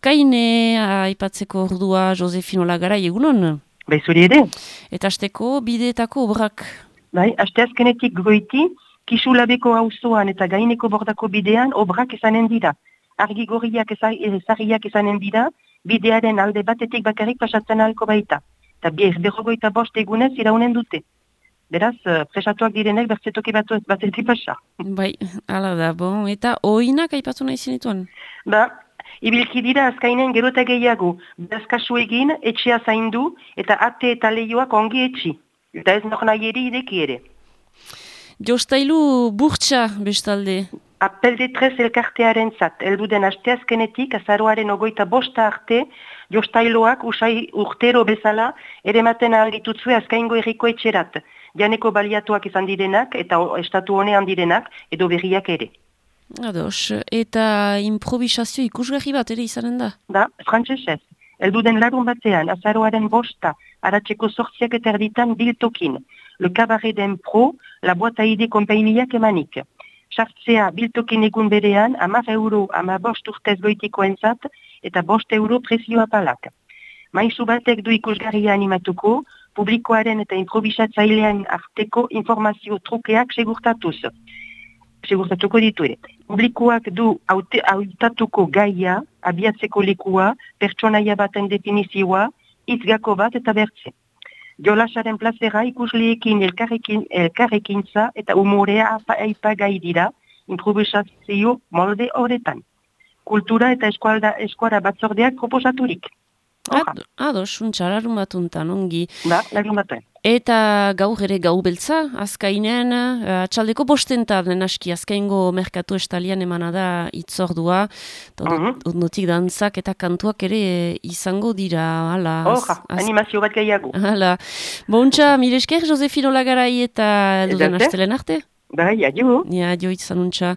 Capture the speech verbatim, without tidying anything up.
azkaine, aipatzeko ordua Josefino Lagarai, egunon? Bai, zuri ere. Eta asteko bideetako obrak? Bai, asteazkenetik goiti, Kisulabeko auzoan eta gaineko bordako bidean obrak izanen dira. Argi gorriak ezarriak izanen dira, bidearen alde batetik bakarrik pasatzen ahalko baita. Eta berrogoita bost egunez iraunen dute. Beraz, presatuak direnek bertzetoki batetik pasa. Bai, ala da, bon, eta oinak aipatu nahi zinituan? Ba, ibilki dira azkainen gero eta gehiago, bezkasu egin, etxea zaindu, eta ate eta lehioak ongi etxi. Eta ez nok nahi ere ideki ere. Jostailu burtsa bestalde? Apel de tres elkartearen zat, elduden asteazkenetik, azaroaren ogoita bosta arte, jostailoak usai urtero bezala, ere maten ahalditutzue azkaingo erriko etxerat. Janeko baliatuak izan direnak, eta estatu honean direnak, edo berriak ere. Ados, eta improvisazio ikusgarri bat ere izanen da? Da, frantzesez. Elduden larun batean, azaroaren bosta, aratzeko sortziak eta erditan biltokin. Le Cabaret den Pro, la boata ide konpainiak emanik. Sartzea biltokin egun berean, amar euro, ama bost urtez goitiko entzat, eta bost euro prezioa palak. Maizu batek du ikusgarria animatuko, publikoaren eta improvisatzailean arteko informazio trukeak segurtatuz. Segurtatuko ditu ere. Publikoak du hautatuko gaia, abiatzeko lekua, pertsonaia baten definizioa, itzgako bat eta bertze. Jolasaren plazera ikusleekin elkarrekin, elkarrekintza eta umorea aipagai dira, improvisazio molde horretan. Kultura eta eskualda, eskuara batzordeak proposaturik. Ad, ados, untxa, larun batuntan, ongi. Da, larun batuen. Eta gaur ere gau beltza, azkainen, atxaldeko bostentan, aski, azkaingo merkatu estalian emana da itzordua, ondotik uh -huh. dantzak eta kantuak ere izango dira, hala. Horra, animazio bat gehiago. Hala. Bontxa, mire esker, Josefino Lagarai eta duden astelen arte? Bai, adio. Ja, adio itzan untxa.